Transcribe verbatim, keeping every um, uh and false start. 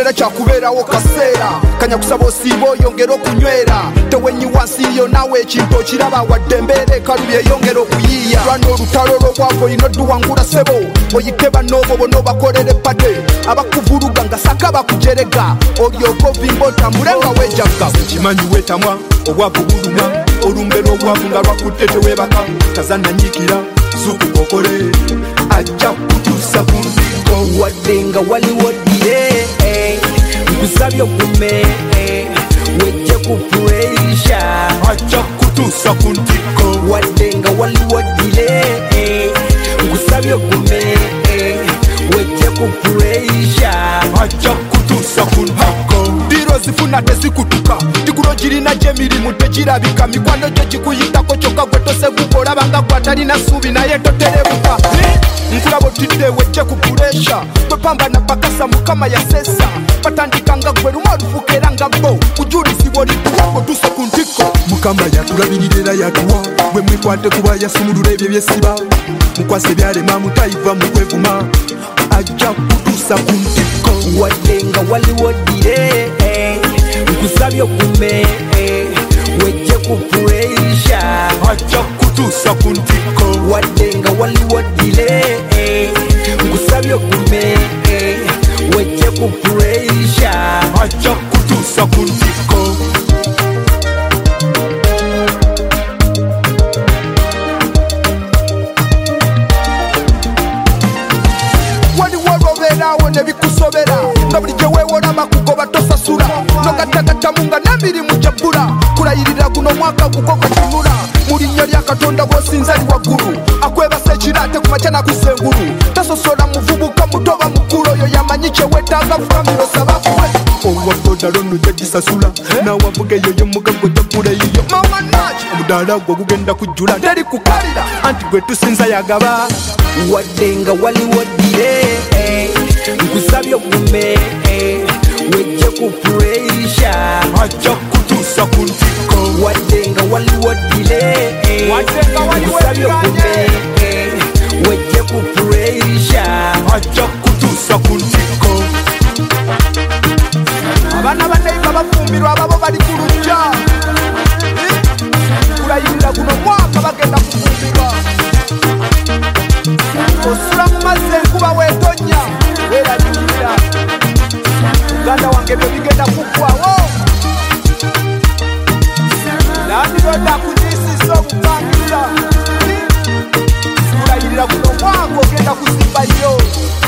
kibeera kyakuberawo kaseera kanya kusaba osiiba oyongera okunywera tewenyi wansi yo nawe ekintu okiraba wadde embeera ekalubi eyongera okuyiiya lwana olutalo olw'obwavu olina odduwangula sebo oyike bannoobo bona obakolere ppade abakuvuluga nga saka bakujerega olyoka ovimba otambule nga weejagga kimanyi weetamwa obwavu buluma olumbera obwavu nga lwakutte teweebaka tazannanyiikira zukukokole ajja kutuusa ku ntikko wadde nga waliwo ddire nkusabye okume wejje ku pureisha ajja kutuusa ku ntikko wadde nga waliwo ddire nkusabye okume wejje ku pureisha ajja kutuusa ku ntikko diro zifuna tezikutuka tikulo girina gy'emirimu tegirabika mikwano gyo gikuyitako kyokka gwe toseguka olabanga gwatalina ssuubi naye toterebuka nkulaba otidde wejje ku puresha gwepambana bakasa mukama yasesa batandika nga gwe lumu olufuuka era nga bo kujulisibwa olituwako tuse ku ntikko mukama yatulabirira era yatuwa bwe mwikwate kuba yasumulula ebyo byesiba mukwasa ebyalema mutayiva mu kwevuma ajja kutuusa ku ntikko wadde nga waliwo ddire nkusabye okume wejje ku pureisha ajja kutuusa ku ntikko wadde nga waliwo ddire nkusabye okume wejje ku pureisha ajja kutuusa ku ntikko waliwo olwobeerawo ne bikusobera nga buli gye weewola bakugoba tosasula nogattagattamu nga n'emirimu gyabbula kulayirira guno mwaka guko katunula mu linnya lya katonda bw'osinza li waggulu akwebasa ekiraate ku makya nakussa engulu tasosola muvubuka mutoba mukulu oyo yamanyi kyewetaaga famiro sabakuwe olwaboda lono gyagisasula nawavuga eyo yomugago gyaggula yiyo mawanaki omudaala gwe gugenda kujjula teri kukalira anti gwe tusinza yagaba wadde nga waliwo ddire nkusabye okume wejje ku pureisha ajja kutuusa ku ntikko wadde nga waliwo ddire nkusabye okume wejje ku pureisha ajja kutuusa ku ntikko abaana bannayiga bafumbirwa ababo bali ku lujja kulayirira guno mwaka bagenda kufumbirwa osula mu mazzi enkuba weetonya weeraliikirira muganda wange byo bigenda kuggwawo landiroda akunyisiza obupangisa kulayirira guno mwaka ogenda kuzimba yo